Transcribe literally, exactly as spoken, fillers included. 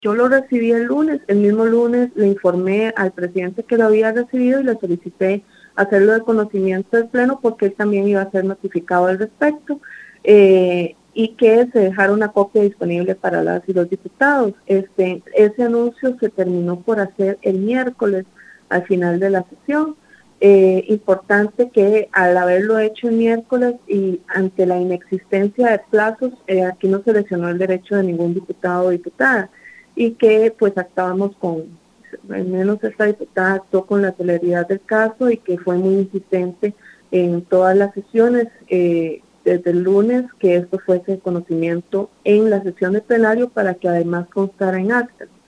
Yo lo recibí el lunes, el mismo lunes le informé al presidente que lo había recibido y le solicité hacerlo de conocimiento del Pleno porque él también iba a ser notificado al respecto eh, y que se dejara una copia disponible para las y los diputados. Este, ese anuncio se terminó por hacer el miércoles al final de la sesión. Eh, importante que al haberlo hecho el miércoles y ante la inexistencia de plazos, eh, aquí no se lesionó el derecho de ningún diputado o diputada y que pues actuamos con, al menos esta diputada actuó con la celeridad del caso y que fue muy insistente en todas las sesiones eh, desde el lunes que esto fuese de conocimiento en la sesión de plenario para que además constara en actas.